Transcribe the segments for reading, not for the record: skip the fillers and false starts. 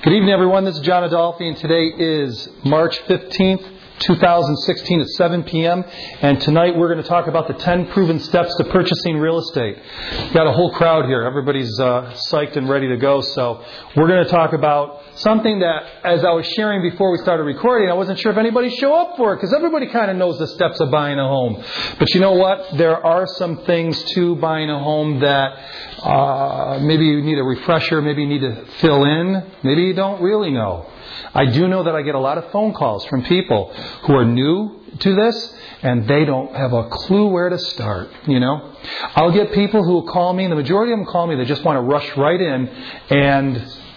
Good evening, everyone. This is John Adolfi, and today is March 15th, 2016 at 7 p.m. And tonight we're going to talk about the 10 proven steps to purchasing real estate. Got a whole crowd here. Everybody's psyched and ready to go. So we're going to talk about something that, as I was sharing before we started recording, I wasn't sure if anybody show up for it because everybody kind of knows the steps of buying a home. But you know what? There are some things to buying a home that maybe you need a refresher, maybe you need to fill in, maybe you don't really know. I do know that I get a lot of phone calls from people who are new to this and they don't have a clue where to start, you know. I'll get people who will call me, and the majority of them call me, they just want to rush right in and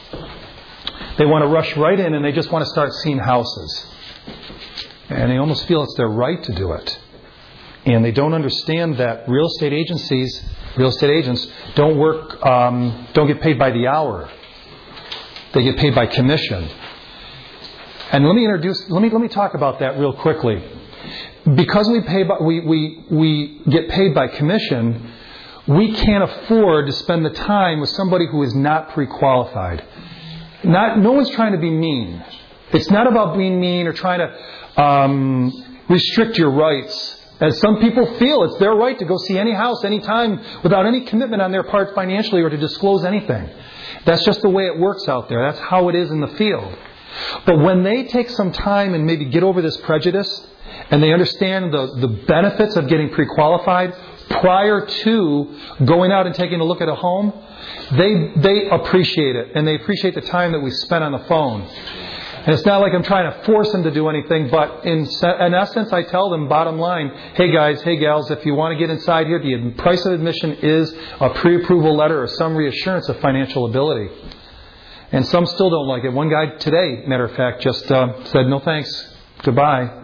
they just want to start seeing houses. And they almost feel it's their right to do it. And they don't understand that real estate agents don't get paid by the hour. They get paid by commission. And let me talk about that real quickly. Because we get paid by commission, we can't afford to spend the time with somebody who is not pre-qualified. No one's trying to be mean. It's not about being mean or trying to restrict your rights. As some people feel it's their right to go see any house, anytime, without any commitment on their part financially or to disclose anything. That's just the way it works out there. That's how it is in the field. But when they take some time and maybe get over this prejudice and they understand the benefits of getting pre-qualified prior to going out and taking a look at a home, they appreciate it. And they appreciate the time that we spent on the phone. And it's not like I'm trying to force them to do anything, but in essence, I tell them, bottom line, hey guys, hey gals, if you want to get inside here, the price of admission is a pre-approval letter or some reassurance of financial ability. And some still don't like it. One guy today, matter of fact, just said, no thanks, goodbye.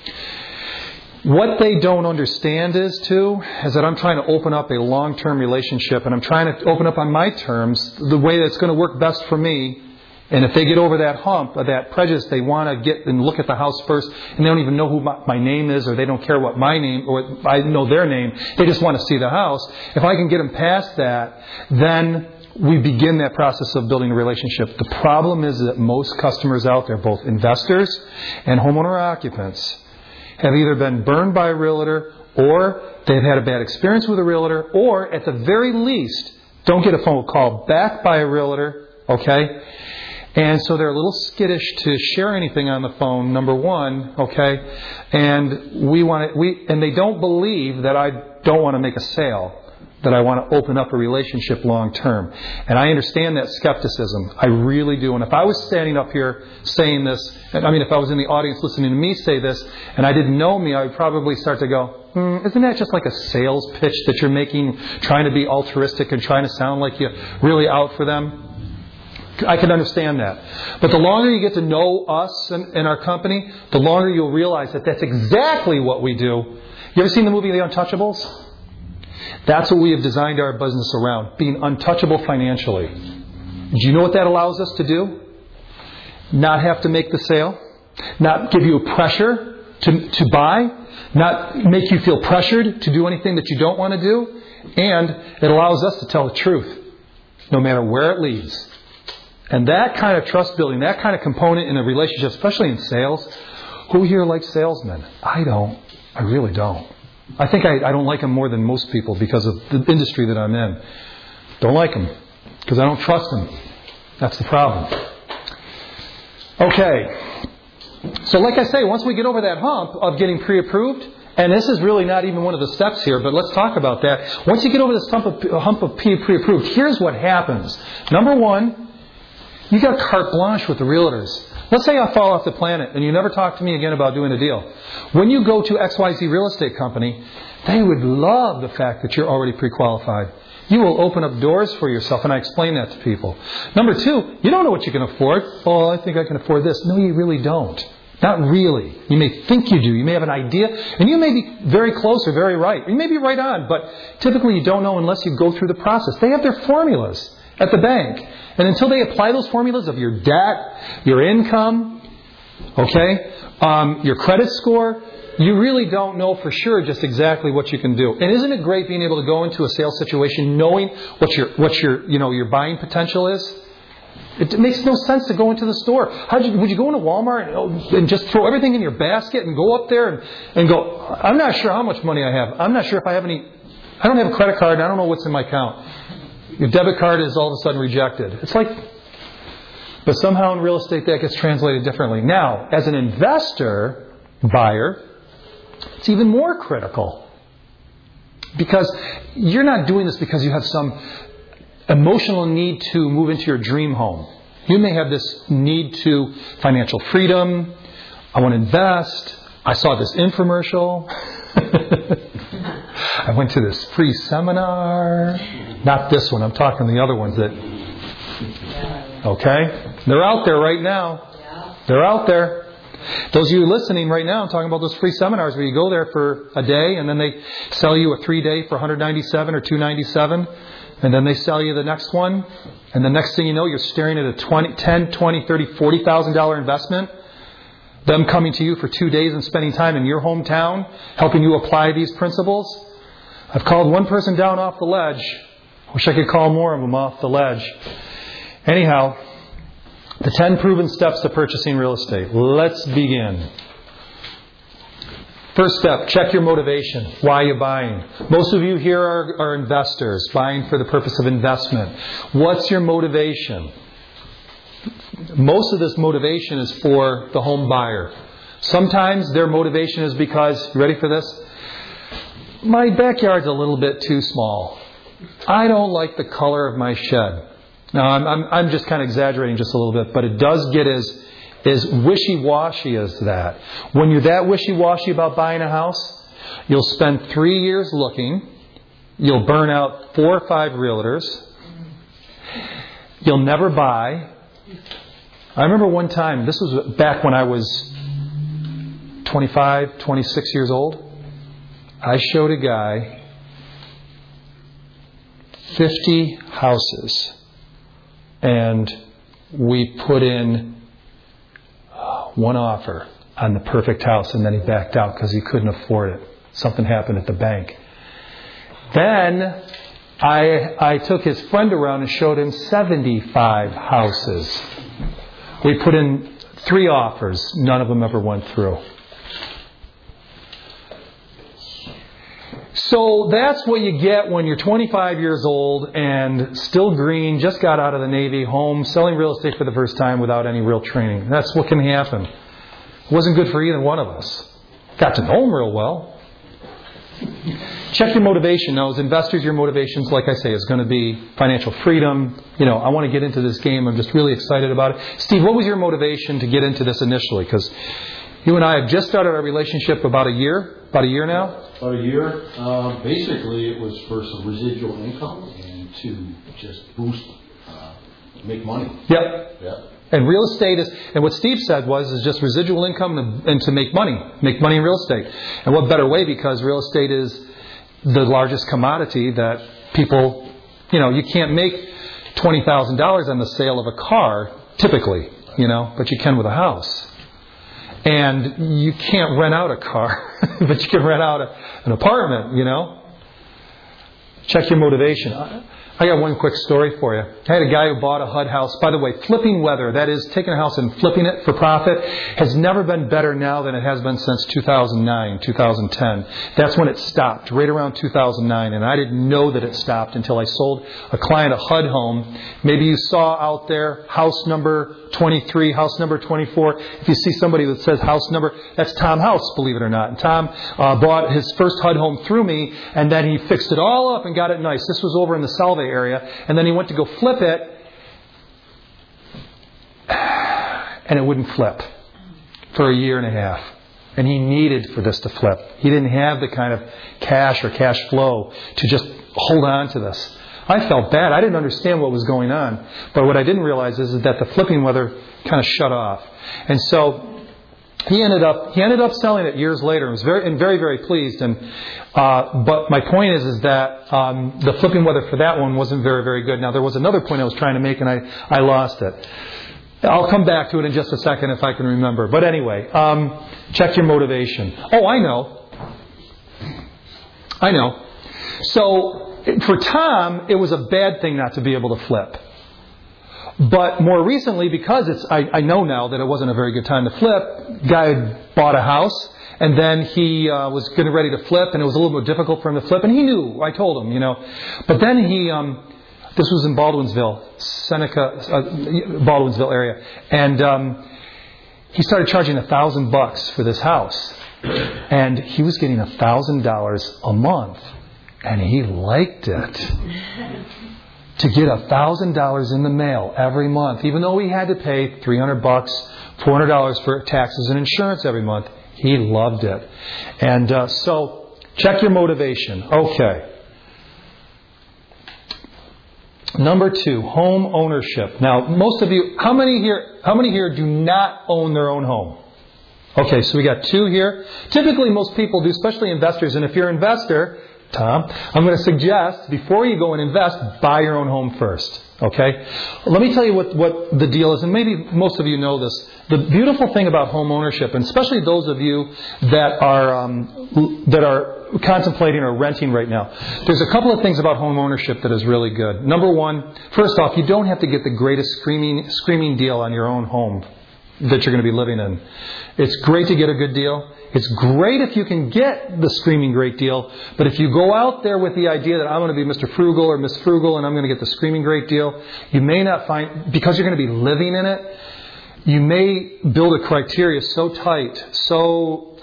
What they don't understand is that I'm trying to open up a long-term relationship, and I'm trying to open up on my terms the way that's going to work best for me. And if they get over that hump of that prejudice, they want to get and look at the house first, and they don't even know who my name is, or they don't care what my name, or I know their name. They just want to see the house. If I can get them past that, then we begin that process of building a relationship. The problem is that most customers out there, both investors and homeowner occupants, have either been burned by a realtor, or they've had a bad experience with a realtor, or at the very least, don't get a phone call back by a realtor, okay? And so they're a little skittish to share anything on the phone, number one, okay? And and they don't believe that I don't want to make a sale, that I want to open up a relationship long term. And I understand that skepticism. I really do. And if I was standing up here saying this, if I was in the audience listening to me say this, and I didn't know me, I would probably start to go, isn't that just like a sales pitch that you're making, trying to be altruistic and trying to sound like you're really out for them? I can understand that. But the longer you get to know us and our company, the longer you'll realize that that's exactly what we do. You ever seen the movie The Untouchables? That's what we have designed our business around, being untouchable financially. Do you know what that allows us to do? Not have to make the sale, not give you a pressure to buy, not make you feel pressured to do anything that you don't want to do, and it allows us to tell the truth, no matter where it leads. And that kind of trust building, that kind of component in a relationship, especially in sales, who here likes salesmen? I don't. I really don't. I think I don't like them more than most people because of the industry that I'm in. Don't like them because I don't trust them. That's the problem. Okay. So like I say, once we get over that hump of getting pre-approved, and this is really not even one of the steps here, but let's talk about that. Once you get over this hump of pre-approved, here's what happens. Number one, you got carte blanche with the realtors. Let's say I fall off the planet and you never talk to me again about doing a deal. When you go to XYZ Real Estate Company, they would love the fact that you're already pre-qualified. You will open up doors for yourself, and I explain that to people. Number two, you don't know what you can afford. Oh, I think I can afford this. No, you really don't. Not really. You may think you do. You may have an idea, and you may be very close or very right. You may be right on, but typically you don't know unless you go through the process. They have their formulas at the bank. And until they apply those formulas of your debt, your income, okay, your credit score, you really don't know for sure just exactly what you can do. And isn't it great being able to go into a sales situation knowing what your buying potential is? It makes no sense to go into the store. Would you go into Walmart and just throw everything in your basket and go up there and go, I'm not sure how much money I have. I'm not sure if I have any. I don't have a credit card and I don't know what's in my account. Your debit card is all of a sudden rejected. It's like, but somehow in real estate that gets translated differently. Now, as an investor, buyer, it's even more critical. Because you're not doing this because you have some emotional need to move into your dream home. You may have this need to financial freedom. I want to invest. I saw this infomercial. I went to this free seminar. Not this one. I'm talking the other ones that... Okay? They're out there right now. They're out there. Those of you listening right now, I'm talking about those free seminars where you go there for a day and then they sell you a 3-day for $197 or $297. And then they sell you the next one. And the next thing you know, you're staring at a $10,000, $20,000, $30,000, $40,000 investment. Them coming to you for 2 days and spending time in your hometown, helping you apply these principles. I've called one person down off the ledge. Wish I could call more of them off the ledge. Anyhow, the 10 proven steps to purchasing real estate. Let's begin. First step, check your motivation. Why are you buying? Most of you here are investors, buying for the purpose of investment. What's your motivation? Most of this motivation is for the home buyer. Sometimes their motivation is because, you ready for this? My backyard's a little bit too small. I don't like the color of my shed. Now, I'm just kind of exaggerating just a little bit, but it does get as wishy-washy as that. When you're that wishy-washy about buying a house, you'll spend 3 years looking. You'll burn out 4 or 5 realtors. You'll never buy. I remember one time, this was back when I was 25, 26 years old. I showed a guy 50 houses. And we put in one offer on the perfect house, and then he backed out because he couldn't afford it. Something happened at the bank. Then I took his friend around and showed him 75 houses. We put in 3 offers. None of them ever went through. So that's what you get when you're 25 years old and still green, just got out of the Navy, home, selling real estate for the first time without any real training. That's what can happen. It wasn't good for either one of us. Got to know him real well. Check your motivation. Now, as investors, your motivations, like I say, is going to be financial freedom. I want to get into this game. I'm just really excited about it. Steve, what was your motivation to get into this initially? Because you and I have just started our relationship about a year now. About a year. Basically, it was for some residual income and to just boost, make money. Yep. And real estate and what Steve said is just residual income and to make money in real estate. And what better way, because real estate is the largest commodity that people, you can't make $20,000 on the sale of a car typically, but you can with a house. And you can't rent out a car, but you can rent out an apartment, Check your motivation. I got one quick story for you. I had a guy who bought a HUD house. By the way, flipping weather, that is taking a house and flipping it for profit, has never been better now than it has been since 2009, 2010. That's when it stopped, right around 2009. And I didn't know that it stopped until I sold a client a HUD home. Maybe you saw out there house number 23, house number 24. If you see somebody that says house number, that's Tom House, believe it or not. And Tom bought his first HUD home through me, and then he fixed it all up and got it nice. This was over in the Salve area. And then he went to go flip it, and it wouldn't flip for a year and a half. And he needed for this to flip. He didn't have the kind of cash or cash flow to just hold on to this. I felt bad. I didn't understand what was going on. But what I didn't realize is that the flipping weather kind of shut off. And so he ended up selling it years later and was very, very pleased. And but my point is that the flipping weather for that one wasn't very, very good. Now, there was another point I was trying to make, and I lost it. I'll come back to it in just a second if I can remember. But anyway, check your motivation. Oh, I know. So for Tom, it was a bad thing not to be able to flip. But more recently, because I know now that it wasn't a very good time to flip, guy had bought a house, and then he was getting ready to flip, and it was a little bit difficult for him to flip, and he knew. I told him, But then he, this was in Baldwinsville, Baldwinsville area, and he started charging $1,000 for this house, and he was getting $1,000 a month, and he liked it. To get $1,000 in the mail every month, even though he had to pay $300, $400 for taxes and insurance every month, he loved it. And so, check your motivation. Okay. Number 2, home ownership. Now, most of you, how many here do not own their own home? Okay, so we got 2 here. Typically, most people do, especially investors. And if you're an investor, Tom, I'm going to suggest, before you go and invest, buy your own home first. Okay? Let me tell you what the deal is, and maybe most of you know this. The beautiful thing about home ownership, and especially those of you that are contemplating or renting right now, there's a couple of things about home ownership that is really good. Number 1, first off, you don't have to get the greatest screaming deal on your own home that you're going to be living in. It's great to get a good deal. It's great if you can get the screaming great deal, but if you go out there with the idea that I'm going to be Mr. Frugal or Miss Frugal and I'm going to get the screaming great deal, you may not find, because you're going to be living in it, you may build a criteria so tight, so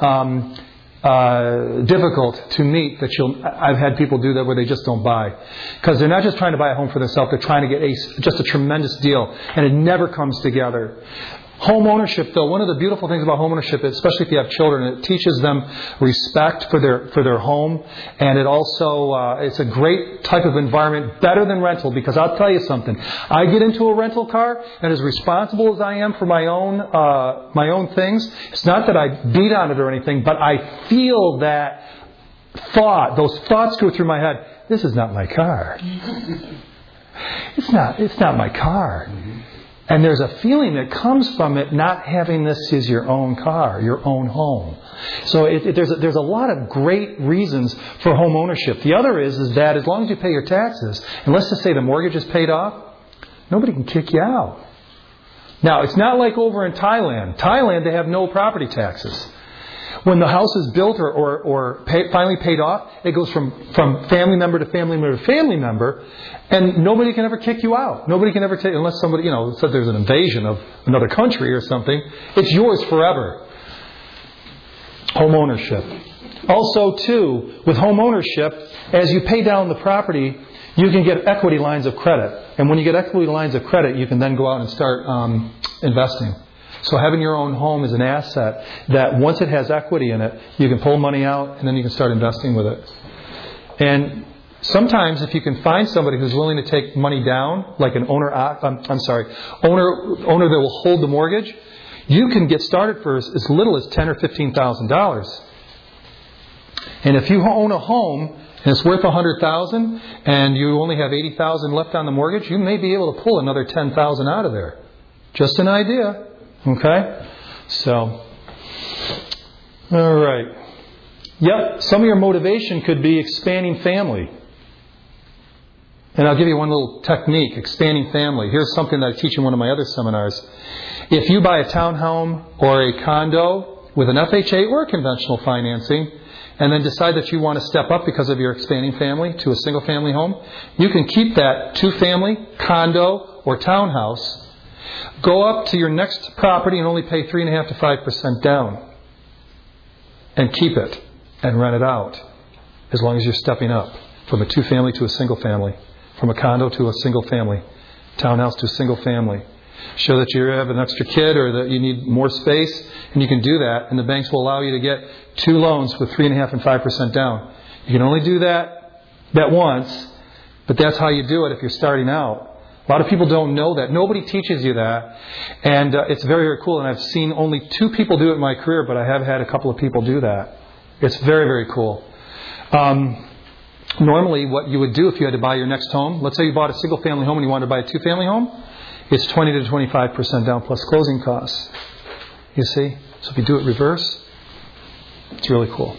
difficult to meet that I've had people do that where they just don't buy. Because they're not just trying to buy a home for themselves, they're trying to get just a tremendous deal, and it never comes together. Home ownership, though, one of the beautiful things about home ownership, especially if you have children, it teaches them respect for their home, and it also it's a great type of environment, better than rental. Because I'll tell you something, I get into a rental car, and as responsible as I am for my own things, it's not that I beat on it or anything, but I feel that those thoughts go through my head. This is not my car. It's not my car. And there's a feeling that comes from it not having this as your own car, your own home. So there's a lot of great reasons for home ownership. The other is that as long as you pay your taxes, and let's just say the mortgage is paid off, nobody can kick you out. Now, it's not like over in Thailand. Thailand, they have no property taxes. When the house is built or finally paid off, it goes from family member to family member to family member, and nobody can ever kick you out. Nobody can ever take, unless somebody, said there's an invasion of another country or something. It's yours forever. Home ownership. Also, too, with home ownership, as you pay down the property, you can get equity lines of credit. And when you get equity lines of credit, you can then go out and start investing. So having your own home is an asset that once it has equity in it, you can pull money out and then you can start investing with it. And sometimes if you can find somebody who's willing to take money down, like an owner that will hold the mortgage, you can get started for as little as $10,000 or $15,000. And if you own a home and it's worth $100,000 and you only have $80,000 left on the mortgage, you may be able to pull another $10,000 out of there. Just an idea. Okay? So, all right. Yep, some of your motivation could be expanding family. And I'll give you one little technique, expanding family. Here's something that I teach in one of my other seminars. If you buy a townhome or a condo with an FHA or conventional financing, and then decide that you want to step up because of your expanding family to a single-family home, you can keep that two-family, condo, or townhouse. Go up to your next property and only pay 3.5% to 5% down. And keep it and rent it out as long as you're stepping up from a two-family to a single-family, from a condo to a single-family, townhouse to a single-family. Show that you have an extra kid or that you need more space, and you can do that, and the banks will allow you to get 2 loans with 3.5% and 5% down. You can only do that once, but that's how you do it if you're starting out. A lot of people don't know that. Nobody teaches you that. And it's very, very cool. And I've seen only 2 people do it in my career, but I have had a couple of people do that. It's very, very cool. Normally, what you would do if you had to buy your next home, let's say you bought a single-family home and you wanted to buy a 2-family home, it's 20 to 25% down plus closing costs. You see? So if you do it reverse, it's really cool.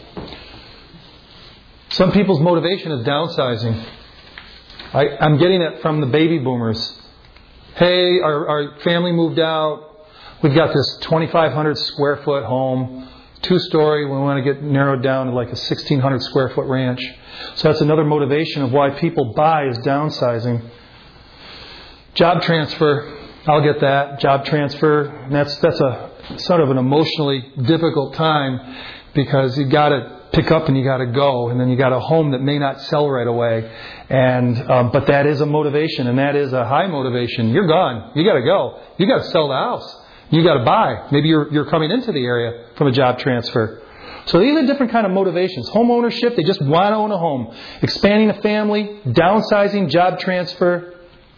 Some people's motivation is downsizing. I'm getting it from the baby boomers. Hey, our family moved out. We've got this 2,500 square foot home, 2-story. We want to get narrowed down to like a 1,600 square foot ranch. So that's another motivation of why people buy is downsizing. Job transfer. I'll get that. Job transfer. And that's a sort of an emotionally difficult time because you got to pick up and you got to go, and then you got a home that may not sell right away, and but that is a motivation, and that is a high motivation. You're gone. You got to go. You got to sell the house. You got to buy. Maybe you're coming into the area from a job transfer. So these are different kind of motivations. Home ownership, they just want to own a home. Expanding a family, downsizing, job transfer.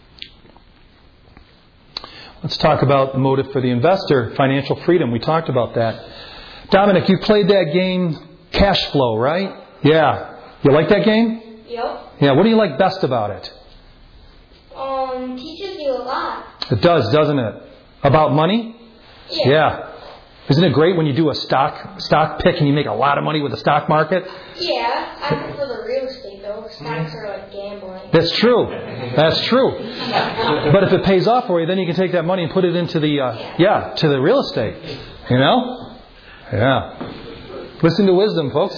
Let's talk about the motive for the investor, financial freedom. We talked about that. Dominic, you played that game, Cash Flow, right? Yeah. You like that game? Yep. Yeah. What do you like best about it? Teaches you a lot. It does, doesn't it? About money? Yeah. Isn't it great when you do a stock pick and you make a lot of money with the stock market? Yeah. I prefer the real estate though. Stocks are like gambling. That's true. That's true. But if it pays off for you, then you can take that money and put it into the to the real estate. You know? Yeah. Listen to wisdom, folks.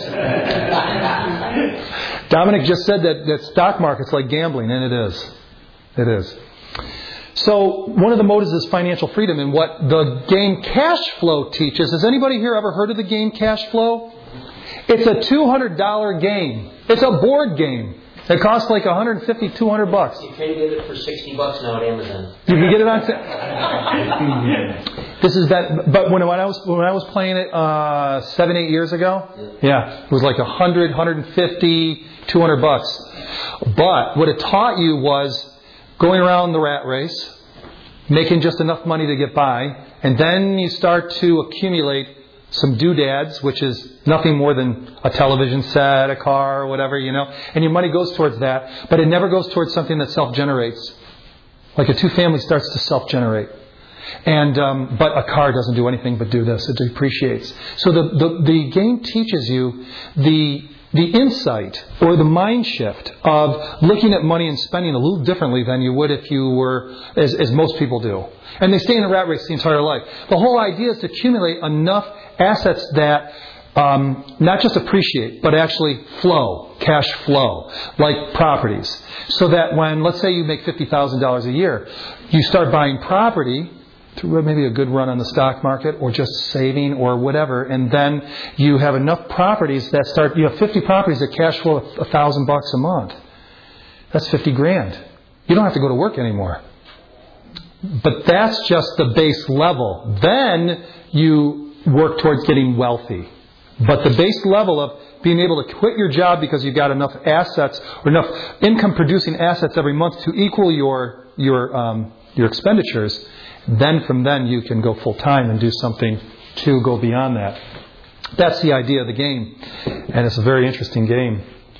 Dominic just said that stock market's like gambling, and it is. It is. So one of the motives is financial freedom, and what the game Cash Flow teaches. Has anybody here ever heard of the game Cash Flow? It's a $200 game. It's a board game. It costs like $150, $200. You can get it for $60 now at Amazon. You can get it on. This is that. But when I was playing it 7-8 years ago, it was like $100, $150, $200. But what it taught you was going around the rat race, making just enough money to get by, and then you start to accumulate some doodads, which is nothing more than a television set, a car, or whatever, and your money goes towards that, but it never goes towards something that self-generates. Like a 2-family starts to self-generate. And but a car doesn't do anything but do this. It depreciates. So the game teaches you the insight or the mind shift of looking at money and spending a little differently than you would if you were, as most people do. And they stay in the rat race the entire life. The whole idea is to accumulate enough assets that not just appreciate, but actually flow, cash flow, like properties. So that when, let's say you make $50,000 a year, you start buying property through maybe a good run on the stock market or just saving or whatever, and then you have enough properties that you have 50 properties that cash flow $1,000 a month. That's $50,000. You don't have to go to work anymore. But that's just the base level. Then you work towards getting wealthy. But the base level of being able to quit your job because you've got enough assets or enough income producing assets every month to equal your expenditures, then from then you can go full time and do something to go beyond that. That's the idea of the game. And it's a very interesting game.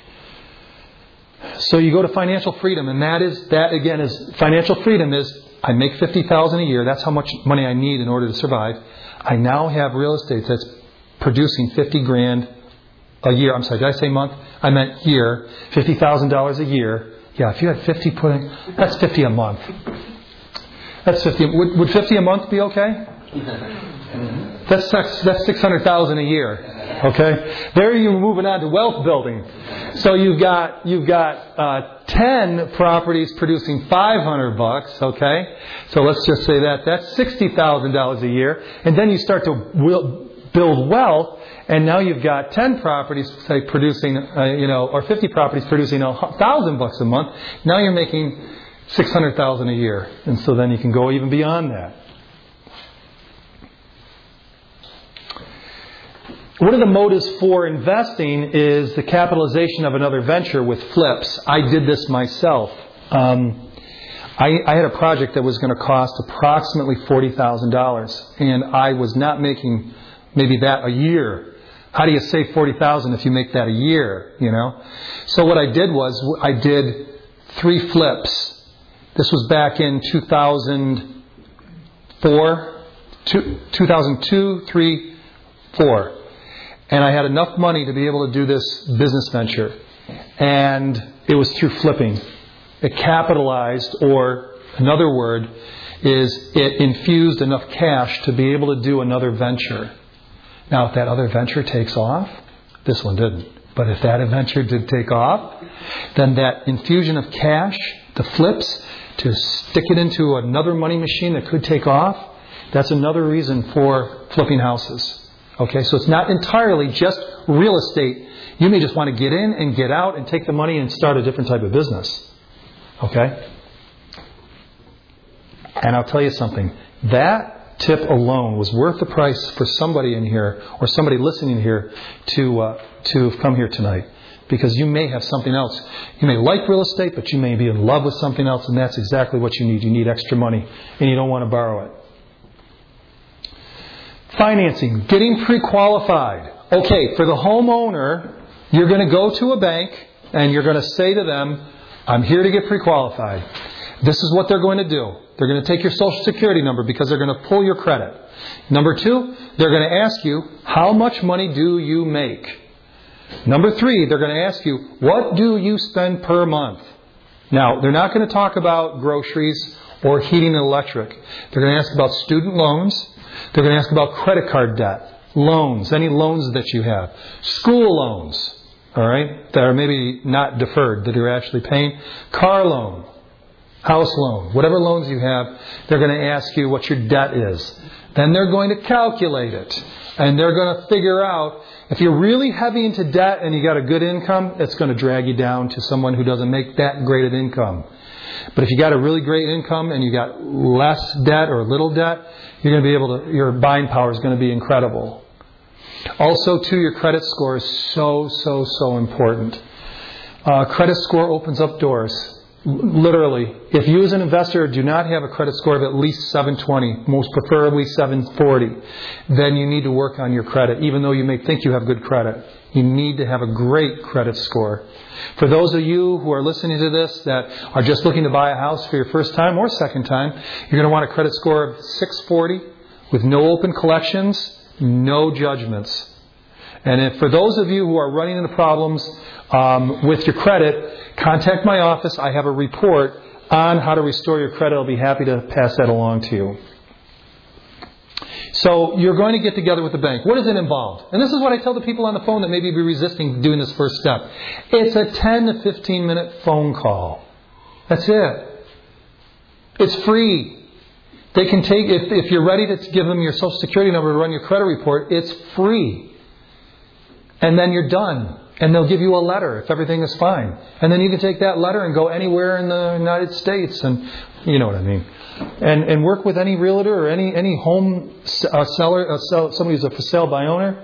So you go to financial freedom, and that again is financial freedom is I make $50,000 a year. That's how much money I need in order to survive. I now have real estate that's producing $50,000 a year. I'm sorry, did I say month? I meant year. $50,000 a year. Yeah, if you had 50 that's 50 a month. That's 50. Would 50 a month be okay? That's $600,000 a year. Okay? There you're moving on to wealth building. So you've got 10 properties producing $500. Okay? So let's just say that's $60,000 a year, and then you start to build wealth, and now you've got 10 properties, say producing, or 50 properties producing $1,000 a month. Now you're making $600,000 a year, and so then you can go even beyond that. One of the motives for investing is the capitalization of another venture with flips. I did this myself. I had a project that was going to cost approximately $40,000, and I was not making maybe that a year. How do you save $40,000 if you make that a year? So what I did was I did 3 flips. This was back in 2004, 2002, 3, 4. And I had enough money to be able to do this business venture. And it was through flipping. It capitalized or word is it infused enough cash to be able to do another venture. Now, if that other venture takes off, this one didn't. But if that venture did take off, then that infusion of cash, the flips, to stick it into another money machine that could take off, that's another reason for flipping houses. Okay, so it's not entirely just real estate. You may just want to get in and get out and take the money and start a different type of business. Okay? And I'll tell you something. That tip alone was worth the price for somebody in here or somebody listening here to come here tonight. Because you may have something else. You may like real estate, but you may be in love with something else, and that's exactly what you need. You need extra money, and you don't want to borrow it. Financing, getting pre-qualified. Okay, for the homeowner, you're going to go to a bank, and you're going to say to them, I'm here to get pre-qualified. This is what they're going to do. They're going to take your Social Security number because they're going to pull your credit. Number 2, they're going to ask you, how much money do you make? Number 3, they're going to ask you, what do you spend per month? Now, they're not going to talk about groceries or heating and electric. They're going to ask about student loans. They're going to ask about credit card debt, loans, any loans that you have, school loans, all right, that are maybe not deferred, that you're actually paying, car loan, house loan, whatever loans you have, they're going to ask you what your debt is. Then they're going to calculate it. And they're going to figure out, if you're really heavy into debt and you got a good income, it's going to drag you down to someone who doesn't make that great of income. But if you got a really great income and you got less debt or little debt, you're going to be able to, your buying power is going to be incredible. Also, too, your credit score is so important. Credit score opens up doors. Literally, if you as an investor do not have a credit score of at least 720, most preferably 740, then you need to work on your credit. Even though you may think you have good credit, you need to have a great credit score. For those of you who are listening to this that are just looking to buy a house for your first time or second time, you're going to want a credit score of 640 with no open collections, no judgments. And for those of you who are running into problems with your credit, contact my office. I have a report on how to restore your credit. I'll be happy to pass that along to you. So you're going to get together with the bank. What does it involve? And this is what I tell the people on the phone that maybe be resisting doing this first step. It's a 10 to 15 minute phone call. That's it. It's free. They can take, if you're ready to give them your Social Security number to run your credit report, it's free. And then you're done. And they'll give you a letter if everything is fine. And then you can take that letter and go anywhere in the United States. And you know what I mean. And work with any realtor or any home seller, somebody who's a for sale by owner.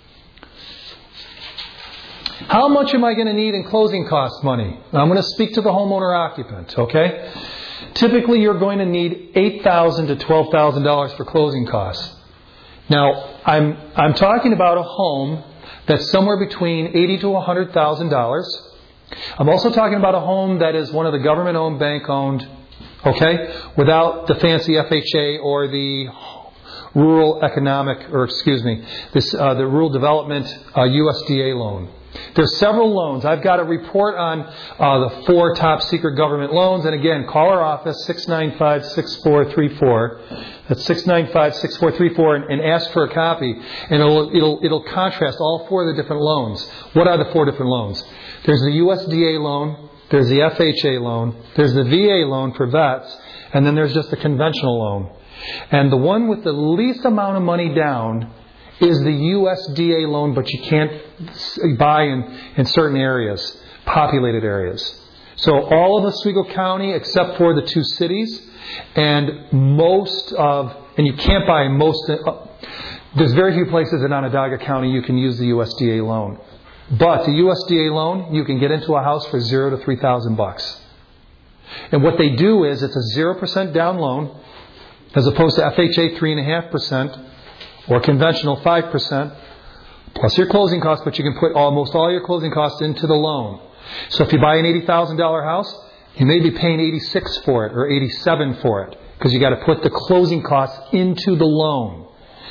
How much am I going to need in closing cost money? I'm going to speak to the homeowner occupant, okay? Typically, you're going to need $8,000 to $12,000 for closing costs. Now, I'm talking about a home that's somewhere between $80,000 to $100,000. I'm also talking about a home that is one of the government-owned, bank-owned, okay, without the fancy FHA or the rural economic, the rural development USDA loan. There's several loans. I've got a report on the 4 top secret government loans. And again, call our office, 695-6434. That's 695-6434, and ask for a copy. And it'll contrast all 4 of the different loans. What are the 4 different loans? There's the USDA loan. There's the FHA loan. There's the VA loan for vets. And then there's just the conventional loan. And the one with the least amount of money down is the USDA loan, but you can't buy in certain areas, populated areas. So all of Oswego County, except for the 2 cities, and you can't buy most, there's very few places in Onondaga County you can use the USDA loan. But the USDA loan, you can get into a house for $0 to $3,000. And what they do is it's a 0% down loan, as opposed to FHA 3.5%, or conventional 5%, plus your closing costs, but you can put almost all your closing costs into the loan. So if you buy an $80,000 house, you may be paying $86,000 for it or $87,000 for it, because you got to put the closing costs into the loan.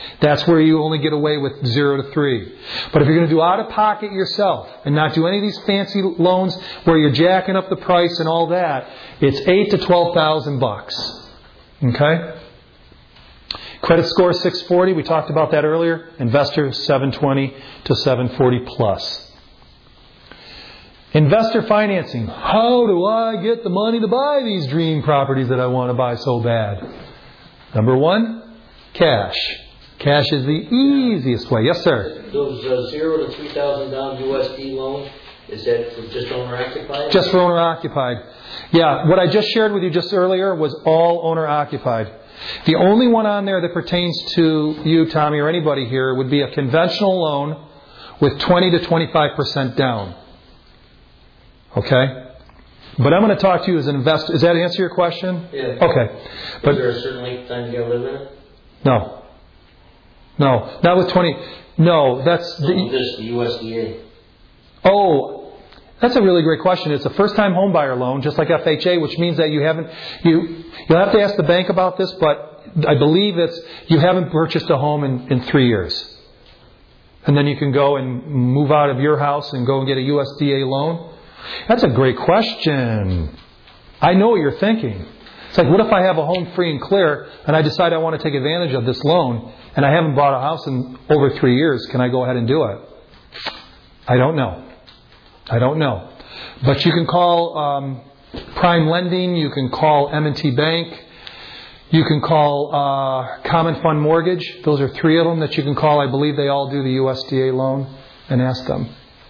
That's where you only get away with 0 to 3. But if you're going to do out of pocket yourself and not do any of these fancy loans where you're jacking up the price and all that, it's $8,000 to $12,000. Okay? Credit score 640. We talked about that earlier. Investor 720 to 740 plus. Investor financing. How do I get the money to buy these dream properties that I want to buy so bad? Number one, cash. Cash is the easiest way. Yes, sir? Those 0 to 3,000 down USD loans, is that for just owner-occupied? Just for owner-occupied. Yeah, what I just shared with you just earlier was all owner-occupied. The only one on there that pertains to you, Tommy, or anybody here would be a conventional loan with 20 to 25% down. Okay? But I'm going to talk to you as an investor. Does that answer your question? Yeah. Okay. But is there a certain length of time you got to live in it? No. No. Not with 20. No, that's... The USDA. Oh, that's a really great question. It's a first-time home buyer loan, just like FHA, which means that you'll have to ask the bank about this, but I believe you haven't purchased a home in 3 years. And then you can go and move out of your house and go and get a USDA loan. That's a great question. I know what you're thinking. It's like, what if I have a home free and clear and I decide I want to take advantage of this loan and I haven't bought a house in over 3 years? Can I go ahead and do it? I don't know. But you can call Prime Lending. You can call M&T Bank. You can call Common Fund Mortgage. Those are 3 of them that you can call. I believe they all do the USDA loan, and ask them.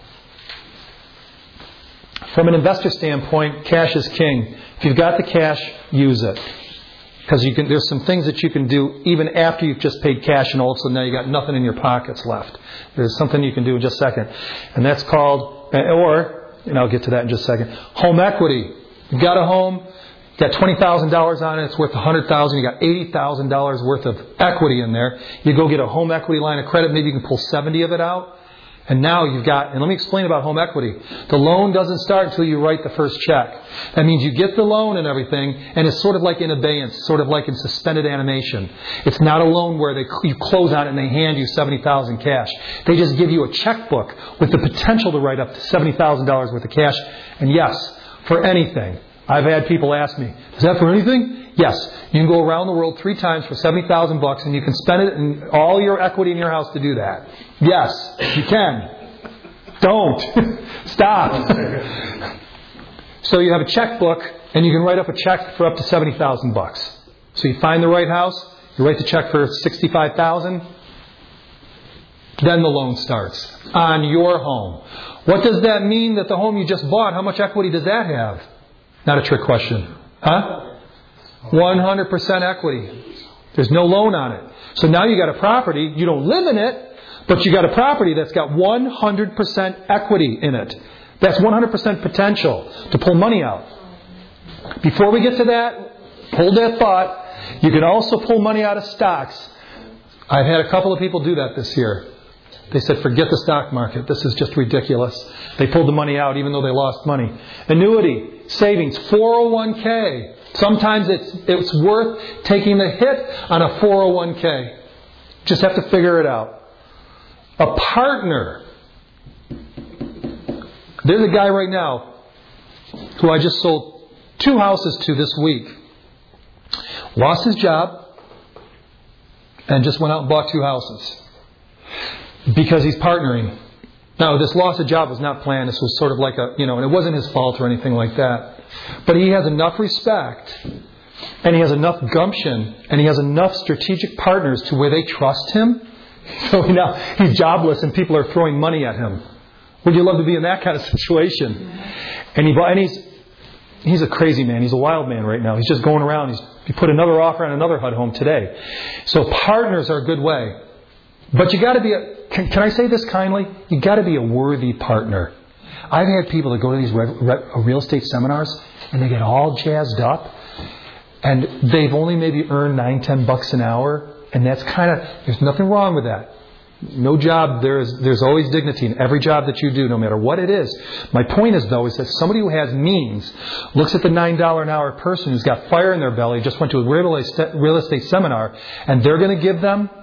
From an investor standpoint, cash is king. If you've got the cash, use it. Because there's some things that you can do even after you've just paid cash and all of a sudden now you've got nothing in your pockets left. There's something you can do in just a second. And that's called, and I'll get to that in just a second, home equity. You've got a home, got $20,000 on it, it's worth $100,000, you got $80,000 worth of equity in there. You go get a home equity line of credit, maybe you can pull 70 of it out. And now you've got, and let me explain about home equity. The loan doesn't start until you write the first check. That means you get the loan and everything, and it's sort of like in abeyance, sort of like in suspended animation. It's not a loan where you close on it and they hand you $70,000 cash. They just give you a checkbook with the potential to write up to $70,000 worth of cash. And yes, for anything. I've had people ask me, is that for anything? Yes. You can go around the world 3 times for $70,000 and you can spend it in all your equity in your house to do that. Yes, you can. Don't. Stop. So you have a checkbook and you can write up a check for up to $70,000. So you find the right house, you write the check for $65,000, then the loan starts on your home. What does that mean that the home you just bought, how much equity does that have? Not a trick question. Huh? 100% equity. There's no loan on it. So now you got a property, you don't live in it, but you got a property that's got 100% equity in it. That's 100% potential to pull money out. Before we get to that, hold that thought. You can also pull money out of stocks. I've had a couple of people do that this year. They said, forget the stock market. This is just ridiculous. They pulled the money out even though they lost money. Annuity, savings, 401k. Sometimes it's worth taking the hit on a 401k. Just have to figure it out. A partner. There's a guy right now who I just sold 2 houses to this week. Lost his job and just went out and bought 2 houses. Because he's partnering. Now, this loss of job was not planned. This was sort of like and it wasn't his fault or anything like that. But he has enough respect, and he has enough gumption, and he has enough strategic partners to where they trust him. So now he's jobless, and people are throwing money at him. Would you love to be in that kind of situation? And he's a crazy man. He's a wild man right now. He's just going around. He put another offer on another HUD home today. So partners are a good way. But you got to be can I say this kindly? You got to be a worthy partner. I've had people that go to these real estate seminars and they get all jazzed up and they've only maybe earned $9-10 an hour, and that's there's nothing wrong with that. No job, there's always dignity in every job that you do, no matter what it is. My point is though, is that somebody who has means looks at the $9 an hour person who's got fire in their belly, just went to a real estate seminar, and they're going to give them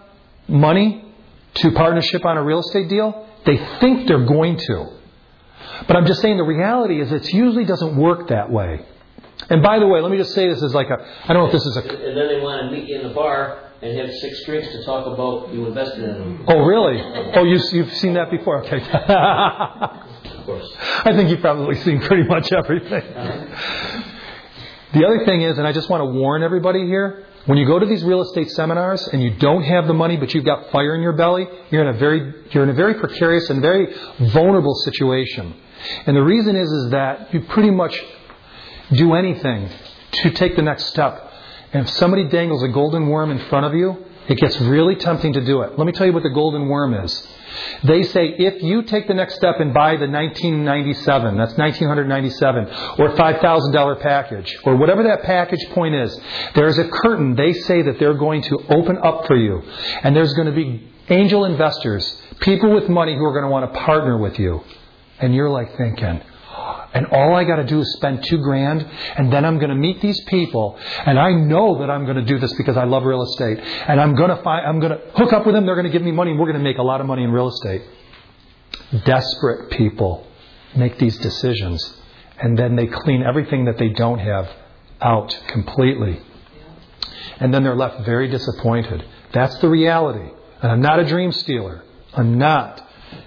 money to partnership on a real estate deal, they think they're going to. But I'm just saying the reality is it usually doesn't work that way. And by the way, let me just say this as like I don't know if this is a... And then they want to meet you in the bar and have 6 drinks to talk about you invested in them. Oh, really? Oh, you've seen that before? Okay. Of course. I think you've probably seen pretty much everything. The other thing is, and I just want to warn everybody here, when you go to these real estate seminars and you don't have the money but you've got fire in your belly, you're in a very precarious and very vulnerable situation. And the reason is that you pretty much do anything to take the next step. And if somebody dangles a golden worm in front of you, it gets really tempting to do it. Let me tell you what the golden worm is. They say if you take the next step and buy the 1997, that's 1997, or $5,000 package, or whatever that package point is, there's a curtain they say that they're going to open up for you. And there's going to be angel investors, people with money who are going to want to partner with you. And you're like thinking, and all I got to do is spend $2,000, and then I'm going to meet these people, and I know that I'm going to do this because I love real estate, and I'm going to hook up with them. They're going to give me money, and we're going to make a lot of money in real estate. Desperate people make these decisions, and then they clean everything that they don't have out completely, and then they're left very disappointed. That's the reality. And I'm not a dream stealer. I'm not.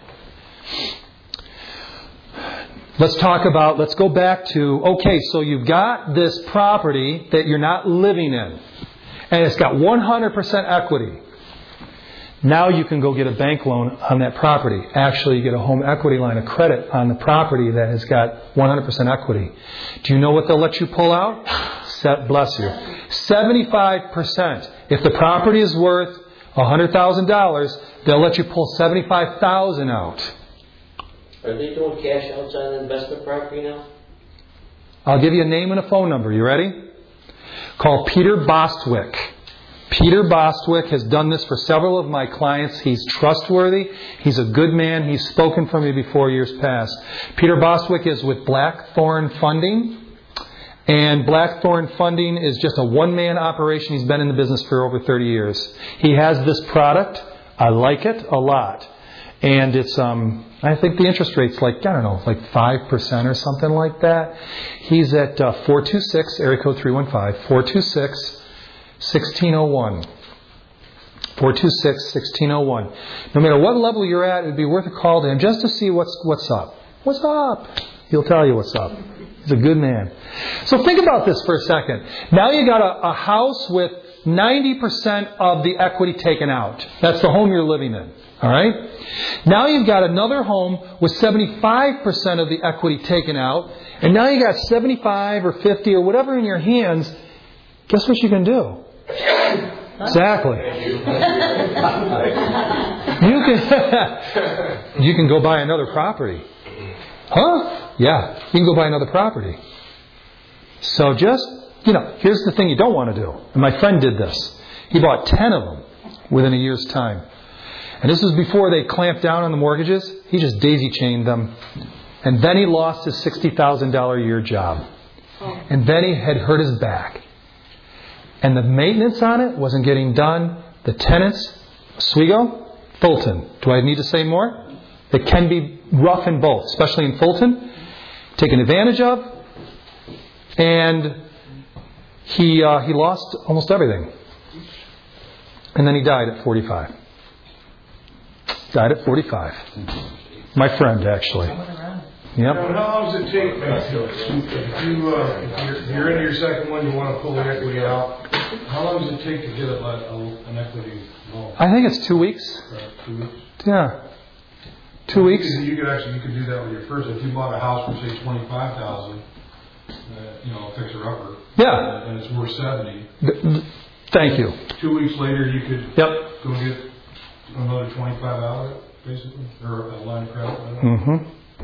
Let's go back to, okay, so you've got this property that you're not living in. And it's got 100% equity. Now you can go get a bank loan on that property. Actually, you get a home equity line of credit on the property that has got 100% equity. Do you know what they'll let you pull out? Bless you. 75%. If the property is worth $100,000, they'll let you pull $75,000 out. Are they doing cash outs on investment property now? I'll give you a name and a phone number. You ready? Call Peter Bostwick. Peter Bostwick has done this for several of my clients. He's trustworthy. He's a good man. He's spoken for me before years past. Peter Bostwick is with Blackthorn Funding. And Blackthorn Funding is just a one-man operation. He's been in the business for over 30 years. He has this product. I like it a lot. And it's, I think the interest rate's like 5% or something like that. He's at 426, area code 315, 426-1601. 426-1601. No matter what level you're at, it'd be worth a call to him just to see what's up. What's up? He'll tell you what's up. He's a good man. So think about this for a second. Now you got a house with 90% of the equity taken out. That's the home you're living in. All right? Now you've got another home with 75% of the equity taken out. And now you got 75 or 50 or whatever in your hands. Guess what you can do? Exactly. You can go buy another property. Huh? Yeah. You can go buy another property. So just, here's the thing you don't want to do. And my friend did this. He bought 10 of them within a year's time. And this was before they clamped down on the mortgages. He just daisy-chained them. And then he lost his $60,000 a year job. And then he had hurt his back. And the maintenance on it wasn't getting done. The tenants, Oswego, Fulton. Do I need to say more? It can be rough in both, especially in Fulton. Taken advantage of. And he lost almost everything. And then he died at 45. Died at 45. My friend, actually. Yep. Now, how long does it take, if you're into your second one, you want to pull the equity out, how long does it take to get an equity loan? I think it's 2 weeks. 2 weeks? Yeah. 2 weeks. You could do that with your first. If you bought a house for, say, $25,000, fixer upper. Yeah. And it's worth $70. Thank you. 2 weeks later, you could go get another $25 out of it, basically, or a line of credit. Mm-hmm.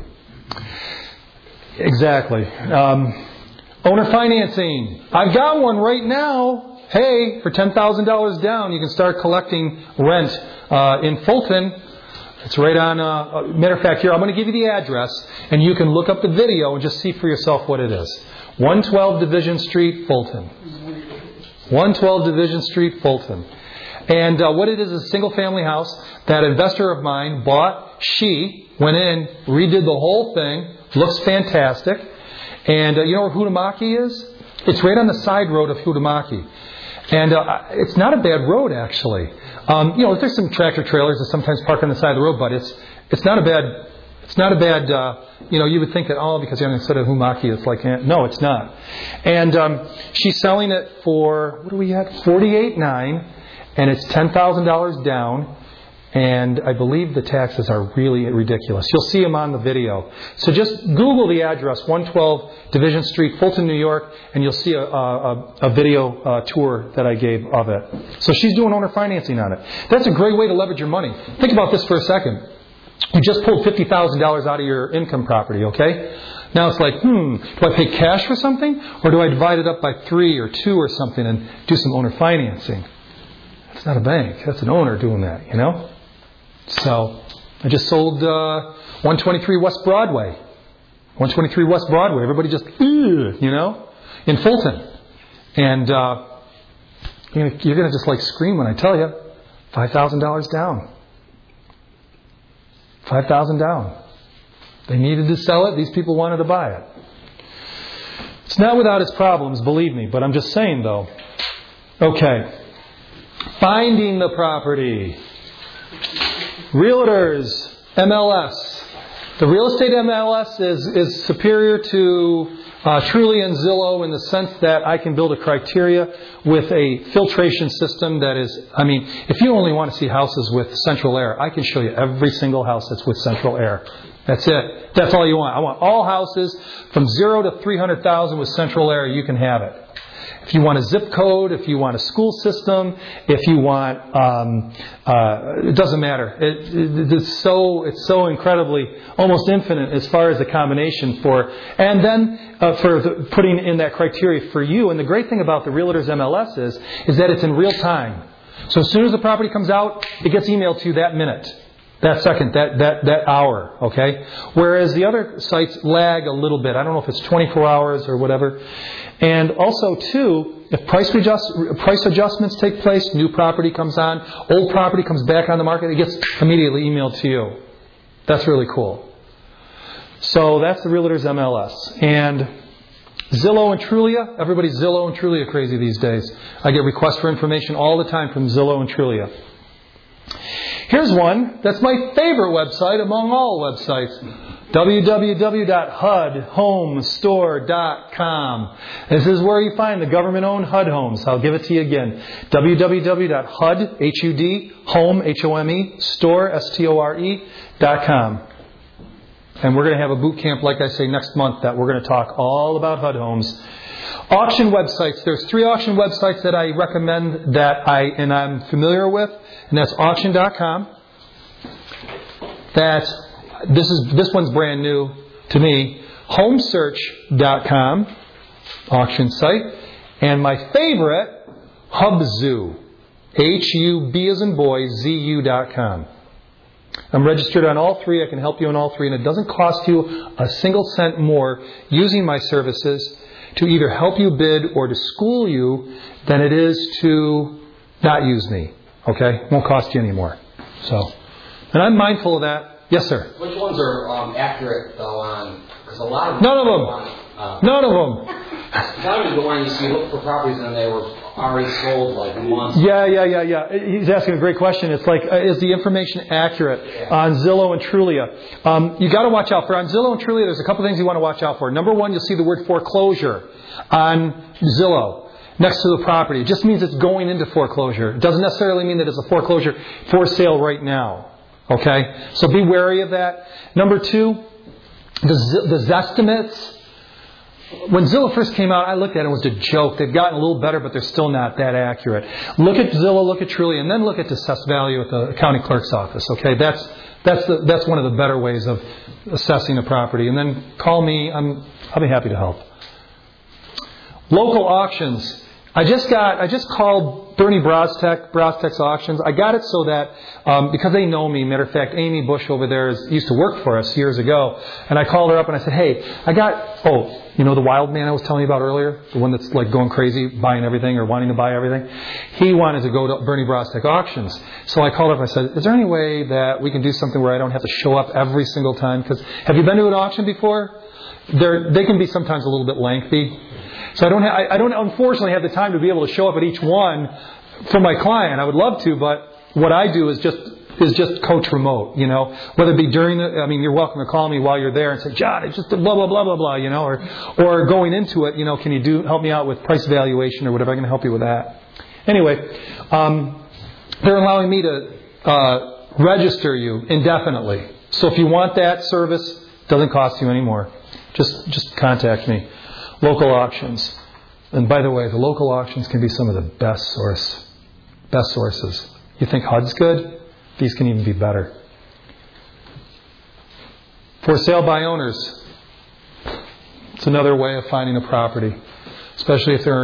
Exactly. Owner financing. I've got one right now. Hey, for $10,000 down, you can start collecting rent in Fulton. It's right on, matter of fact, here, I'm going to give you the address, and you can look up the video and just see for yourself what it is. 112 Division Street, Fulton. 112 Division Street, Fulton. And what it is a single-family house that an investor of mine bought. She went in, redid the whole thing. Looks fantastic. And you know where Huhtamaki is? It's right on the side road of Huhtamaki. And it's not a bad road, actually. There's some tractor trailers that sometimes park on the side of the road, but it's not a bad... It's not a bad, you would think that, because you're on the side of Huhtamaki, it's like, no, it's not. And she's selling it for, what are we at? $48,900, and it's $10,000 down. And I believe the taxes are really ridiculous. You'll see them on the video. So just Google the address, 112 Division Street, Fulton, New York, and you'll see a video tour that I gave of it. So she's doing owner financing on it. That's a great way to leverage your money. Think about this for a second. You just pulled $50,000 out of your income property, okay? Now it's like, do I pay cash for something? Or do I divide it up by 3 or 2 or something and do some owner financing? That's not a bank. That's an owner doing that, So I just sold 123 West Broadway. 123 West Broadway. Everybody just, in Fulton. And you're going to just like scream when I tell you, $5,000 down. $5,000 down. They needed to sell it. These people wanted to buy it. It's not without its problems, believe me. But I'm just saying, though. Okay. Finding the property. Realtors. MLS. The real estate MLS is superior to Trulia and Zillow in the sense that I can build a criteria with a filtration system that is, if you only want to see houses with central air, I can show you every single house that's with central air. That's it. That's all you want. I want all houses from 0 to 300,000 with central air. You can have it. If you want a zip code, if you want a school system, if you want, it doesn't matter. It's so incredibly, almost infinite as far as the combination for, and then for putting in that criteria for you. And the great thing about the Realtors MLS is that it's in real time. So as soon as the property comes out, it gets emailed to you that minute. That second, that hour, okay? Whereas the other sites lag a little bit. I don't know if it's 24 hours or whatever. And also, too, if price adjustments take place, new property comes on, old property comes back on the market, it gets immediately emailed to you. That's really cool. So that's the Realtors MLS. And Zillow and Trulia, everybody's Zillow and Trulia crazy these days. I get requests for information all the time from Zillow and Trulia. Here's one that's my favorite website among all websites. www.hudhomestore.com. This is where you find the government-owned HUD homes. I'll give it to you again. www.home, And we're going to have a boot camp, like I say, next month that we're going to talk all about HUD homes. Auction websites. There's 3 auction websites that I recommend that I'm familiar with, and that's auction.com. This one's brand new to me. Homesearch.com, auction site, and my favorite, Hubzu, HUB as in boy, ZU.com. I'm registered on all 3. I can help you on all 3, and it doesn't cost you a single cent more using my services to either help you bid or to school you than it is to not use me. Okay? It won't cost you any more. So, and I'm mindful of that. Yes, sir. Which ones are accurate, though, on... Because a lot of... None of them. None of them. Sometimes go on, you see, look for properties and they were already sold like months. Yeah. He's asking a great question. It's like, is the information accurate on Zillow and Trulia? You got to watch out for on Zillow and Trulia. There's a couple things you want to watch out for. Number 1, you'll see the word foreclosure on Zillow next to the property. It just means it's going into foreclosure. It doesn't necessarily mean that it's a foreclosure for sale right now. Okay, so be wary of that. Number 2, the Zestimates. When Zillow first came out, I looked at it, it was a joke. They've gotten a little better, but they're still not that accurate. Look at Zillow, look at Trulia, and then look at the assessed value at the county clerk's office. Okay, that's one of the better ways of assessing a property. And then call me. I'll be happy to help. Local auctions. I just called Bernie Brostek's Auctions. I got it so that, because they know me, matter of fact, Amy Bush over there used to work for us years ago. And I called her up and I said, hey, You know the wild man I was telling you about earlier? The one that's like going crazy, buying everything or wanting to buy everything? He wanted to go to Bernie Brostek auctions. So I called up and I said, is there any way that we can do something where I don't have to show up every single time? Because have you been to an auction before? They can be sometimes a little bit lengthy. So I don't unfortunately have the time to be able to show up at each one for my client. I would love to, but what I do is just coach remote, you know, whether it be you're welcome to call me while you're there and say, John, it's just blah, blah, blah, blah, blah, you know, or going into it, you know, can you help me out with price evaluation or whatever, I can help you with that. Anyway, they're allowing me to register you indefinitely. So if you want that service, it doesn't cost you any more. Just contact me. Local auctions. And by the way, the local auctions can be some of the best sources. You think HUD's good? These can even be better. For sale by owners. It's another way of finding a property. Especially if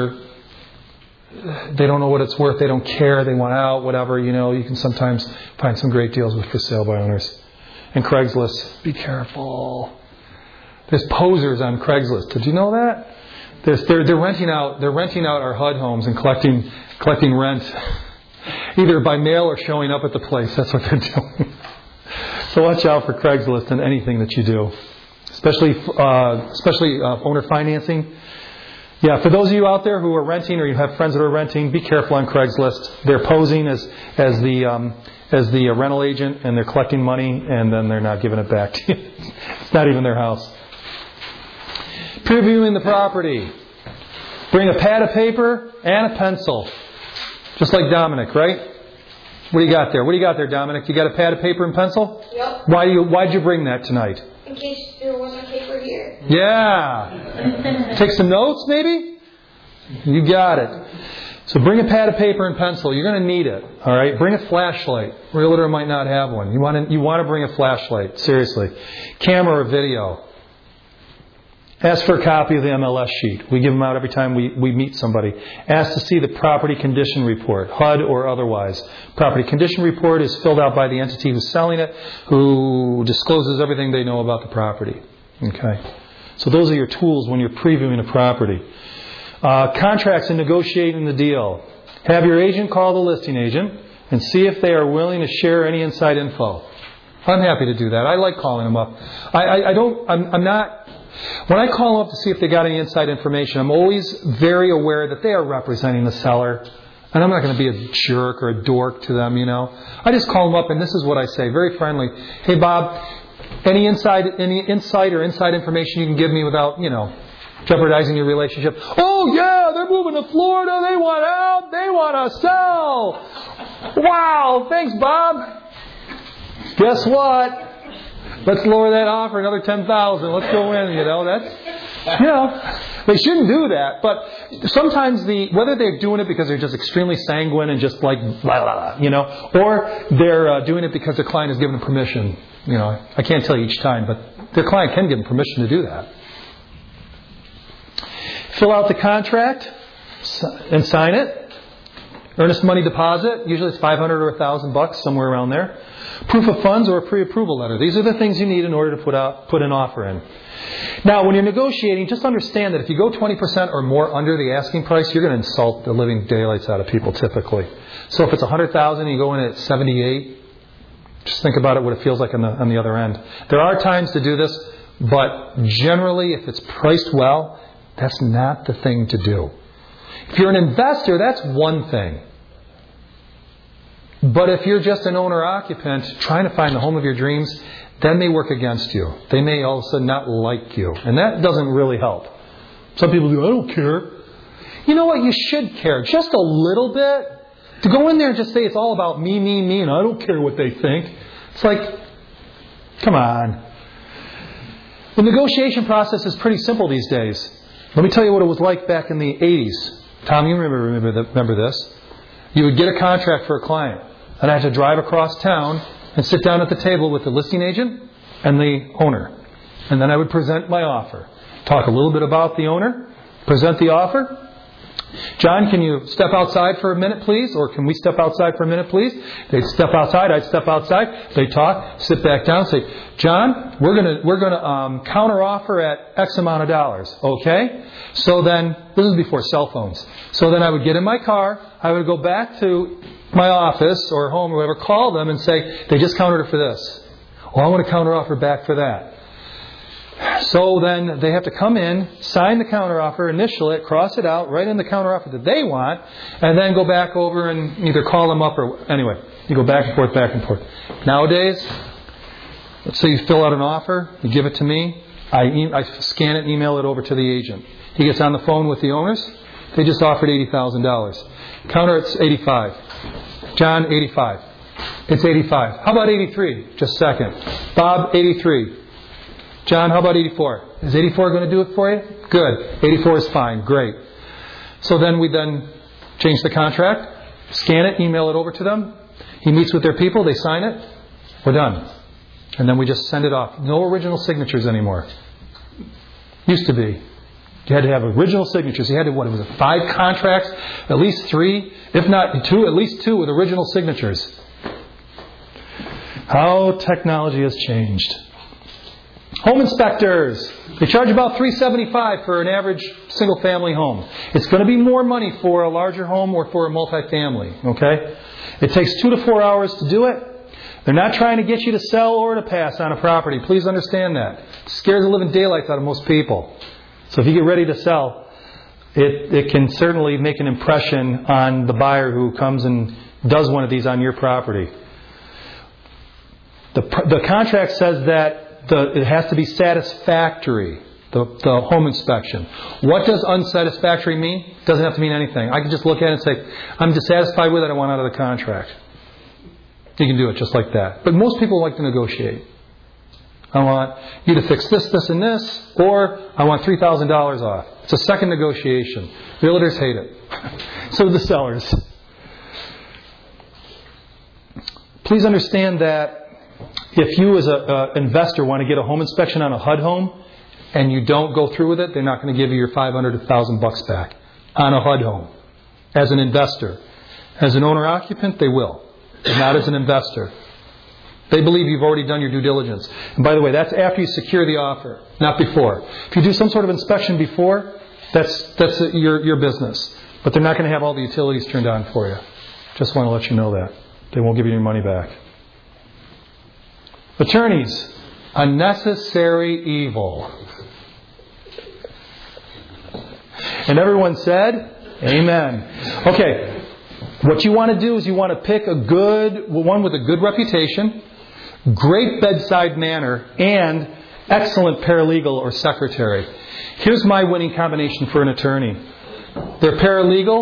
they don't know what it's worth, they don't care, they want out, whatever, you know, you can sometimes find some great deals with for sale by owners. And Craigslist, be careful. There's posers on Craigslist. Did you know that? They're renting out our HUD homes and collecting rent, either by mail or showing up at the place. That's what they're doing. So watch out for Craigslist and anything that you do, especially owner financing. Yeah, for those of you out there who are renting or you have friends that are renting, be careful on Craigslist. They're posing as the rental agent, and they're collecting money, and then they're not giving it back to you. It's not even their house. Previewing the property. Bring a pad of paper and a pencil. Just like Dominic, right? What do you got there, Dominic? You got a pad of paper and pencil? Yep. Why'd you bring that tonight? In case there wasn't paper here. Yeah. Take some notes, maybe? You got it. So bring a pad of paper and pencil. You're going to need it. All right. Bring a flashlight. Realtor might not have one. You want to bring a flashlight. Seriously. Camera or video. Ask for a copy of the MLS sheet. We give them out every time we meet somebody. Ask to see the property condition report, HUD or otherwise. Property condition report is filled out by the entity who's selling it, who discloses everything they know about the property. Okay. So those are your tools when you're previewing a property. Contracts and negotiating the deal. Have your agent call the listing agent and see if they are willing to share any inside info. I'm happy to do that. I like calling them up. I'm not. When I call them up to see if they got any inside information, I'm always very aware that they are representing the seller. And I'm not going to be a jerk or a dork to them, you know. I just call them up and this is what I say, very friendly. Hey, Bob, any insight or inside information you can give me without, you know, jeopardizing your relationship? Oh, yeah, they're moving to Florida. They want out. They want to sell. Wow, thanks, Bob. Guess what? Let's lower that offer another $10,000. Let's go in. You know, that's, you know, they shouldn't do that. But sometimes whether they're doing it because they're just extremely sanguine and just like blah, blah, blah, you know, or they're doing it because their client has given them permission. You know, I can't tell you each time, but their client can give them permission to do that. Fill out the contract and sign it. Earnest money deposit. Usually it's $500 or $1,000, somewhere around there. Proof of funds or a pre-approval letter. These are the things you need in order to put an offer in. Now, when you're negotiating, just understand that if you go 20% or more under the asking price, you're going to insult the living daylights out of people typically. So if it's $100,000 and you go in at 78, just think about it, what it feels like on the other end. There are times to do this, but generally, if it's priced well, that's not the thing to do. If you're an investor, that's one thing. But if you're just an owner-occupant trying to find the home of your dreams, then they work against you. They may all of a sudden not like you. And that doesn't really help. Some people go, I don't care. You know what? You should care. Just a little bit. To go in there and just say it's all about me, and I don't care what they think. It's like, come on. The negotiation process is pretty simple these days. Let me tell you what it was like back in the 80s. Tom, you remember this. You would get a contract for a client. And I had to drive across town and sit down at the table with the listing agent and the owner. And then I would present my offer. Talk a little bit about the owner. Present the offer. John, can you step outside for a minute, please? Or can we step outside for a minute, please? They'd step outside. I'd step outside. They'd talk, sit back down, say, John, we're gonna counter offer at X amount of dollars. Okay? So then, this is before cell phones. So then I would get in my car. I would go back to my office or home or whatever, call them and say, they just countered it for this. Well, I want to counter offer back for that. So then they have to come in, sign the counteroffer, initial it, cross it out, write in the counteroffer that they want, and then go back over and either call them up or... Anyway, you go back and forth, back and forth. Nowadays, let's say you fill out an offer, you give it to me, I scan it and email it over to the agent. He gets on the phone with the owners. They just offered $80,000. Counter, it's 85. John, 85. It's 85. How about 83? Just a second. Bob, 83. John, how about 84? Is 84 going to do it for you? Good. 84 is fine. Great. So then we change the contract, scan it, email it over to them. He meets with their people. They sign it. We're done. And then we just send it off. No original signatures anymore. Used to be. You had to have original signatures. You had to, 5 contracts? At least 3, if not 2, at least 2 with original signatures. How technology has changed. Home inspectors. They charge about $375 for an average single-family home. It's going to be more money for a larger home or for a multifamily. Okay? It takes 2 to 4 hours to do it. They're not trying to get you to sell or to pass on a property. Please understand that. It scares the living daylights out of most people. So if you get ready to sell, it can certainly make an impression on the buyer who comes and does one of these on your property. The contract says that it has to be satisfactory, the home inspection. What does unsatisfactory mean? It doesn't have to mean anything. I can just look at it and say, I'm dissatisfied with it, I want out of the contract. You can do it just like that. But most people like to negotiate. I want you to fix this, this, and this, or I want $3,000 off. It's a second negotiation. Realtors hate it. So do the sellers. Please understand that if you as an investor want to get a home inspection on a HUD home and you don't go through with it, they're not going to give you your $500 to $1,000 back on a HUD home. As an investor. As an owner-occupant, they will. But not as an investor. They believe you've already done your due diligence. And by the way, that's after you secure the offer, not before. If you do some sort of inspection before, that's your business. But they're not going to have all the utilities turned on for you. Just want to let you know that. They won't give you your money back. Attorneys, a necessary evil. And everyone said, amen. Okay, what you want to do is you want to pick one with a good reputation, great bedside manner, and excellent paralegal or secretary. Here's my winning combination for an attorney. Their paralegal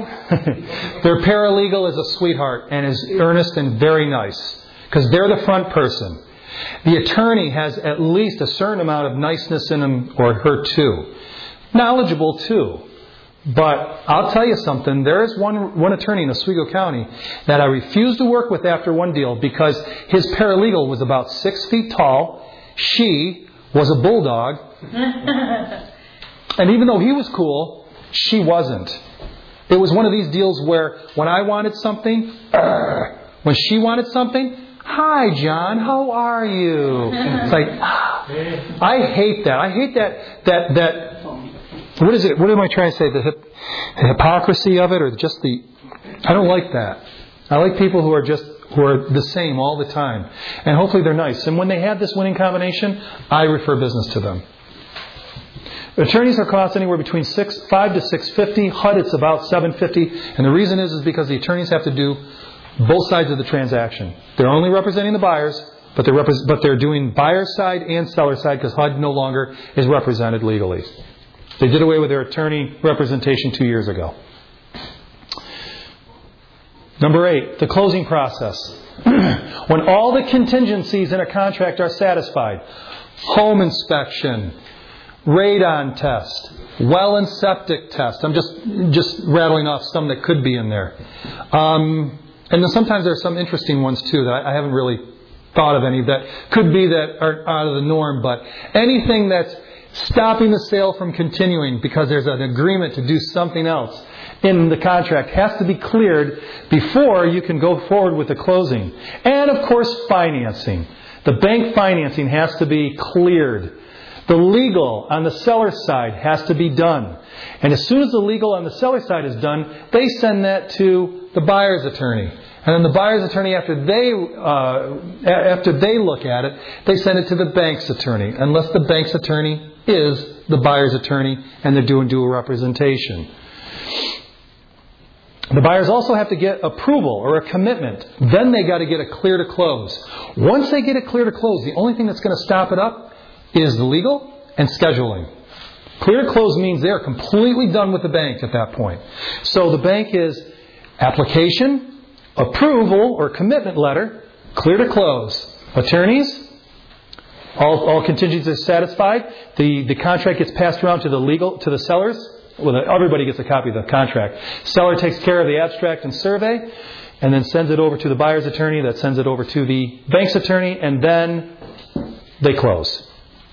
is a sweetheart and is earnest and very nice because they're the front person. The attorney has at least a certain amount of niceness in him or her too. Knowledgeable too. But I'll tell you something. There is one attorney in Oswego County that I refused to work with after one deal because his paralegal was about 6 feet tall. She was a bulldog. And even though he was cool, she wasn't. It was one of these deals where when I wanted something, when she wanted something, hi, John, how are you? And it's like, I hate that. I hate that. What is it? What am I trying to say? The hypocrisy of it, or just I don't like that. I like people who are the same all the time, and hopefully they're nice. And when they have this winning combination, I refer business to them. Attorneys are cost anywhere between $5 to $650. HUD, it's about $750, and the reason is because the attorneys have to do both sides of the transaction. They're only representing the buyers, but they're doing buyer's side and seller side because HUD no longer is represented legally. They did away with their attorney representation 2 years ago. Number 8, the closing process. When all the contingencies in a contract are satisfied, home inspection, radon test, well and septic test. I'm just rattling off some that could be in there. And then sometimes there are some interesting ones too that I haven't really thought of any that could be that are out of the norm, but anything that's stopping the sale from continuing because there's an agreement to do something else in the contract has to be cleared before you can go forward with the closing. And, of course, financing. The bank financing has to be cleared. The legal on the seller's side has to be done. And as soon as the legal on the seller's side is done, they send that to the buyer's attorney. And then the buyer's attorney, after they look at it, they send it to the bank's attorney, unless the bank's attorney is the buyer's attorney and they're doing dual representation. The buyers also have to get approval or a commitment. Then they got to get a clear to close. Once they get a clear to close, the only thing that's going to stop it up is the legal and scheduling. Clear to close means they're completely done with the bank at that point. So the bank is application, approval or commitment letter, clear to close. Attorneys, all contingencies are satisfied. The contract gets passed around to the sellers. Well, everybody gets a copy of the contract. Seller takes care of the abstract and survey, and then sends it over to the buyer's attorney. That sends it over to the bank's attorney, and then they close.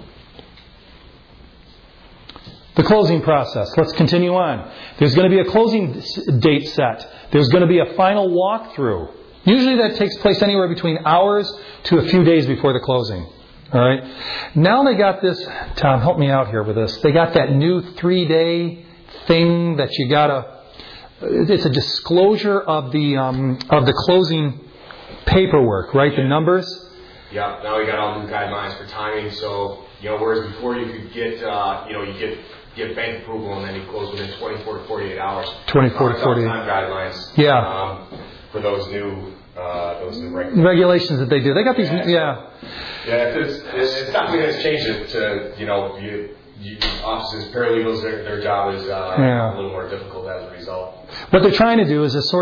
The closing process. Let's continue on. There's going to be a closing date set. There's going to be a final walkthrough. Usually that takes place anywhere between hours to a few days before the closing. All right. Now they got this. Tom, help me out here with this. They got that new 3-day thing that you gotta. It's a disclosure of the closing paperwork, right? The numbers. Yeah. Now we got all new guidelines for timing. So whereas before you could get you get bank approval and then you close within 24 to 48 hours. 24 to 48. Time guidelines. Yeah. For those new regulations that they do. They got these. Yeah. Yeah. It's something that's changed it to offices, paralegals. Their job is a little more difficult as a result. What they're trying to do is it's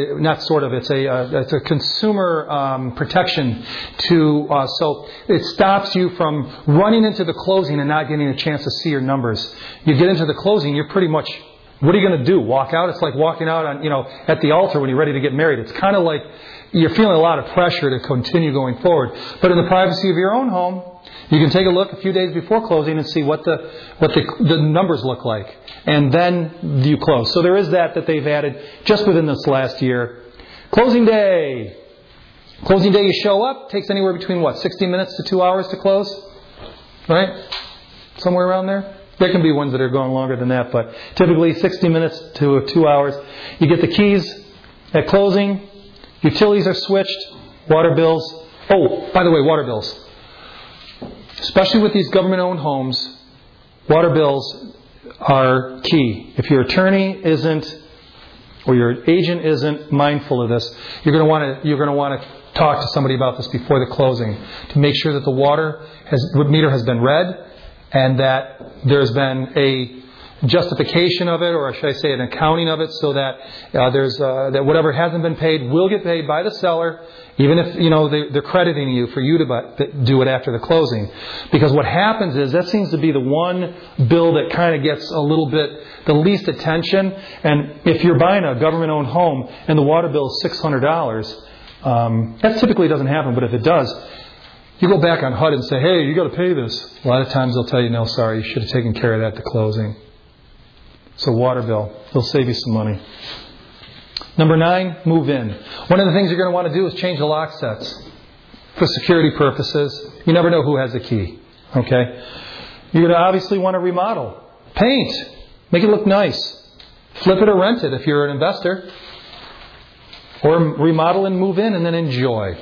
a consumer protection so it stops you from running into the closing and not getting a chance to see your numbers. You get into the closing, you're pretty much, what are you going to do? Walk out? It's like walking out on at the altar when you're ready to get married. It's kind of like you're feeling a lot of pressure to continue going forward. But in the privacy of your own home, you can take a look a few days before closing and see what the numbers look like. And then you close. So there is that they've added just within this last year. Closing day. Closing day, you show up. Takes anywhere between 60 minutes to 2 hours to close? Right? Somewhere around there? There can be ones that are going longer than that, but typically 60 minutes to 2 hours. You get the keys at closing. Utilities are switched. Water bills. Oh, by the way, water bills. Especially with these government-owned homes, water bills are key. If your attorney isn't, or your agent isn't mindful of this, you're going to want to talk to somebody about this before the closing to make sure that the meter has been read and that there's been a justification of it, or should I say an accounting of it, so that that whatever hasn't been paid will get paid by the seller, even if they're crediting you for you to do it after the closing. Because what happens is that seems to be the one bill that kind of gets a little bit the least attention. And if you're buying a government-owned home and the water bill is $600, that typically doesn't happen. But if it does, you go back on HUD and say, "Hey, you got to pay this." A lot of times they'll tell you, "No, sorry, you should have taken care of that at the closing." So water bill, they'll save you some money. Number 9, move in. One of the things you're going to want to do is change the lock sets for security purposes. You never know who has the key. Okay? You're going to obviously want to remodel. Paint. Make it look nice. Flip it or rent it if you're an investor. Or remodel and move in and then enjoy.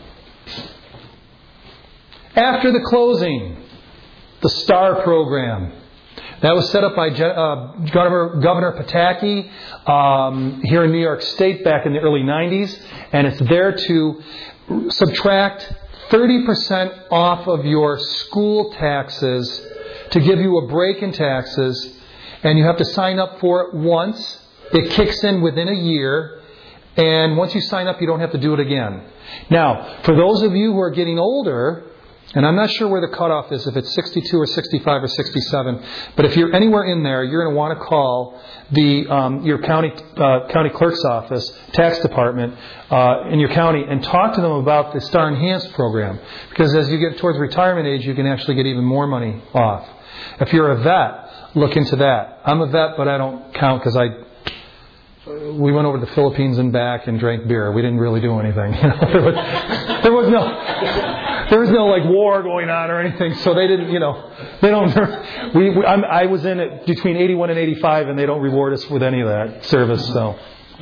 After the closing, the STAR program. That was set up by Governor Pataki here in New York State back in the early 90s. And it's there to subtract 30% off of your school taxes to give you a break in taxes. And you have to sign up for it once. It kicks in within a year. And once you sign up, you don't have to do it again. Now, for those of you who are getting older, and I'm not sure where the cutoff is, if it's 62 or 65 or 67. But if you're anywhere in there, you're going to want to call your county clerk's office, tax department in your county, and talk to them about the Star Enhanced program. Because as you get towards retirement age, you can actually get even more money off. If you're a vet, look into that. I'm a vet, but I don't count because we went over to the Philippines and back and drank beer. We didn't really do anything. There was no like war going on or anything, so they didn't. They don't. I was in it between 81 and 85, and they don't reward us with any of that service. So,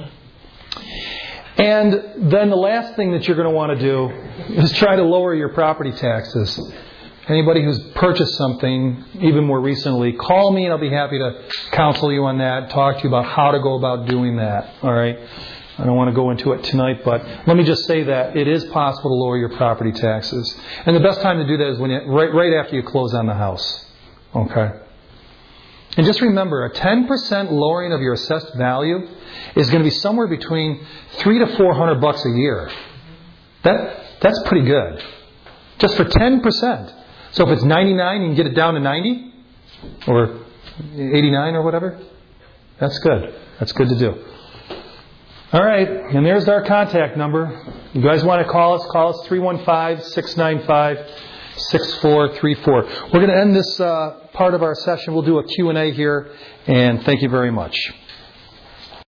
and then the last thing that you're going to want to do is try to lower your property taxes. Anybody who's purchased something, even more recently, call me and I'll be happy to counsel you on that, talk to you about how to go about doing that. All right? I don't want to go into it tonight, but let me just say that it is possible to lower your property taxes. And the best time to do that is when right after you close on the house. Okay? And just remember, a 10% lowering of your assessed value is going to be somewhere between $300 to $400 a year. That's pretty good. Just for 10%. So if it's 99, you can get it down to 90 or 89 or whatever. That's good. That's good to do. All right. And there's our contact number. You guys want to call us 315-695-6434. We're going to end this part of our session. We'll do a Q&A here. And thank you very much.